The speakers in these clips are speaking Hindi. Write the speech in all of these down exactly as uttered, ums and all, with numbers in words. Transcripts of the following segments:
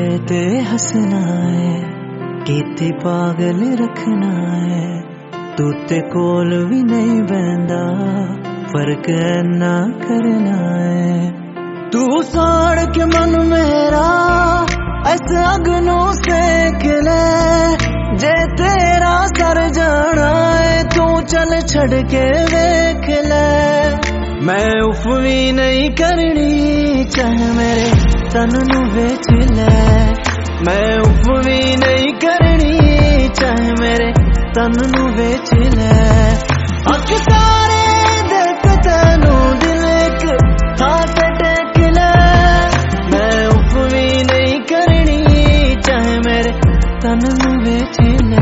मेरे ते हसना है, कीती पागल रखना है। तू ते कोल भी नहीं बहंदा, फर्क ना करना है। तू साड़ के मन मेरा ऐसे अग्नों सेक ले, जे तेरा सर जाना है तू चल छड़ के देख ले। मैं उफ भी नहीं करनी चाहे मेरे तन नू बेच ले। मैं उफ भी नहीं करनी चाहे मेरे तन नू बेच ले। अख सारे देख तेनू दिल एक थां ते टेक ले। मैं उफ भी नहीं करनी चाहे मेरे तन नू बेच ले।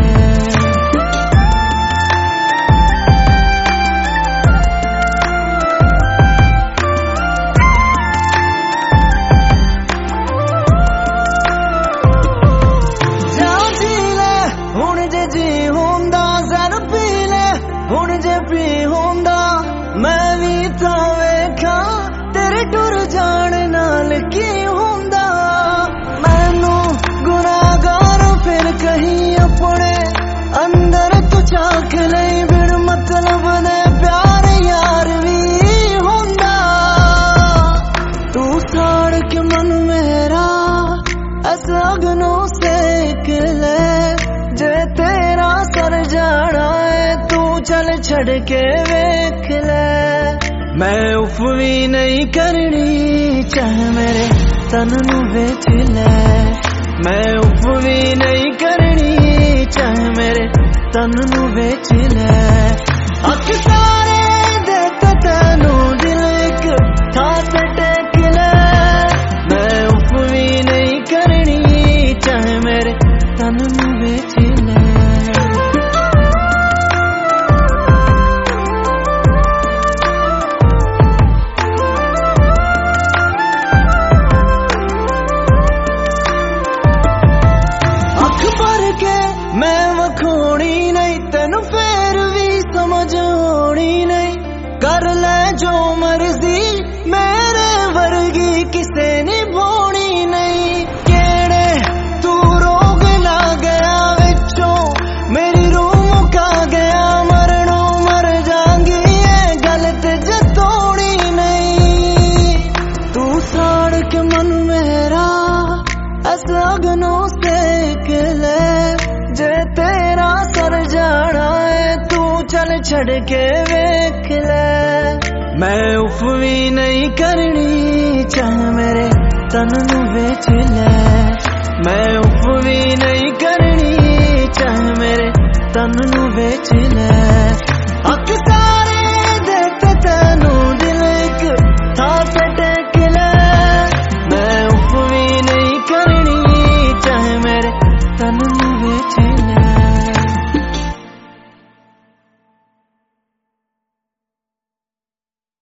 हुण जे भी होंदा मैं भी तां वेखा तेरे टुर जाण नाल की होंदा। मैनू गुनाहगार फिर कहीं अपने अंदर तू झांक लई, बिन मतलब दे प्यार यार भी होंदा। तू साड़ के मन मेरा ऐसा अग्नों सेक ले, जे तेरा सर जाना है तू चल छड़ के वेख ले। मैं उफ भी नहीं करनी चाहे मेरे तन नू बेच ले। मैं उफ भी नहीं करनी चाहे मेरे तन नू बेच ले। अख सारे देख तेनू दिल एक थां ते टेक ले। मैं उफ भी नहीं करनी चाहे मेरे तन नू बेच ले। मैं वखोनी नहीं तेनू फेर भी समझ होनी नहीं। कर ले जो मर्जी मेरे वर्गी किसे निभानी नहीं। केड़े तू रोग ला गया विचों मेरी रूह मुका गया। मरनों मर जांगी ये गलत जतोनी नहीं। तू साड़ के मन मेरा ऐसा अग्नों सेक ले, जे तेरा सर जाना है तू चल छड़ के वेख ले। मैं उफ भी नहीं करनी चाहे मेरे तन नू बेच ले। मैं उफ भी नहीं करनी चाहे मेरे तन नू बेच ले।